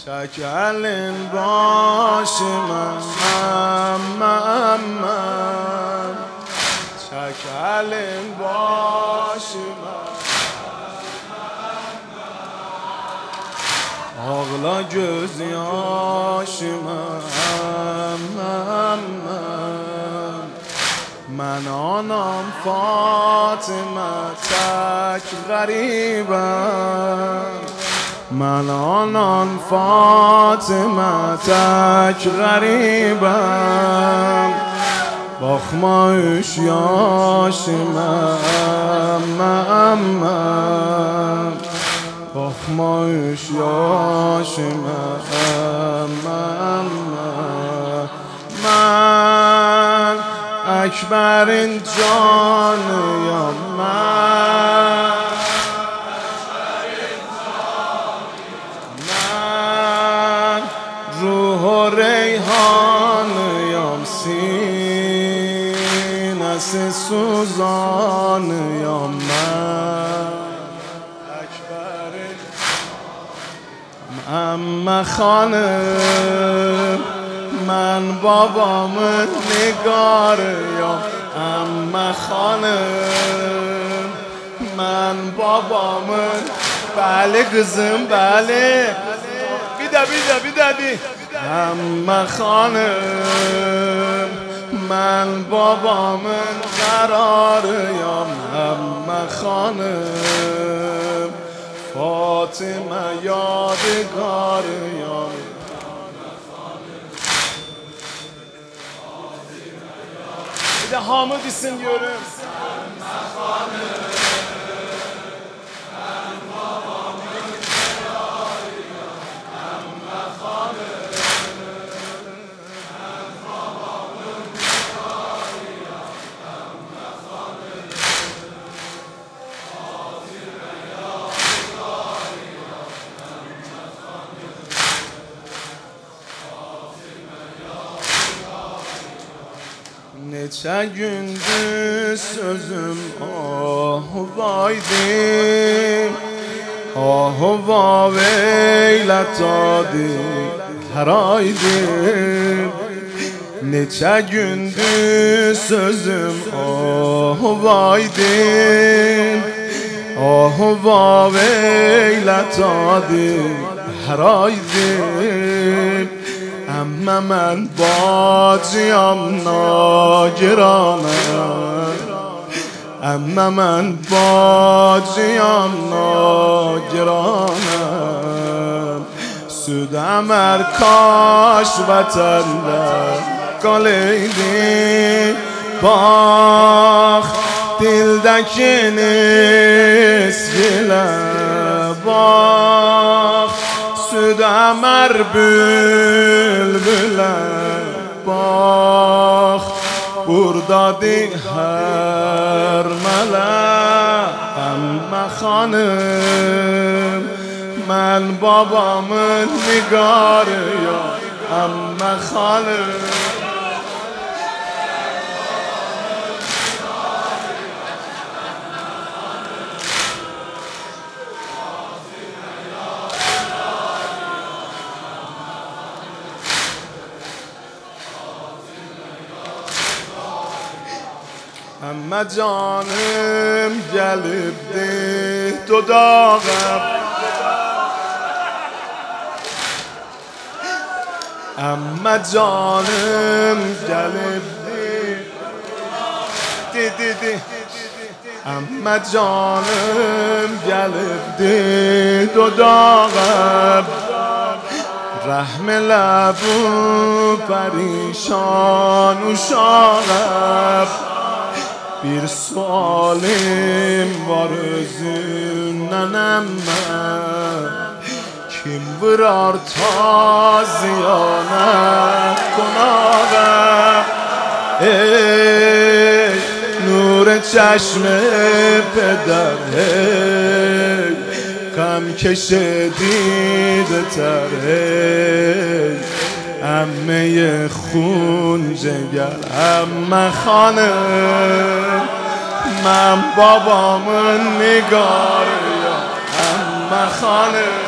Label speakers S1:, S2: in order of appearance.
S1: شکل باش من شکل باش ağla göz yaşıma من آنم فاطمه تک غریبم من آنم فاطمه تک غریبم باخما üç yaşımam باخما üç yaşımam من اکبرین جانیم من روح و ریحانیم سینه سوزانیم من اکبرین عمه خانم من بابامın نگاریم عمه خانم من babamın بله kızım بله بیده عمه خانم من babamın قراریم عمه خانم فاطمه یادگاریم Bir de Hamid isim diyorum. Neçə gündür sözüm ahuvaydım Ahuva veylət adı hər aydım Neçə gündür sözüm ahuvaydım Ahuva veylət adı hər aydım اما من باجیم ناگرانم اما من باجیم ناگرانم سودم ارکاش وطنده قلیدی باخ دildeki nisgile باخ südemer bülbüle bak buradadır her melek Emme hanım ben babamın nigarıyım Emme hanım Emme canım gelibdi dudağım Emme canım gelibdi Emme canım gelibdi dudağım رحم لبو پریشان uşağım Bir sualim var özünden Kim vurar taziyana konağa Ey nur çeşme peder Ey غم کشه دیده تر عمه خون جگر عمه خانم من بابامın نگاریم عمه خانم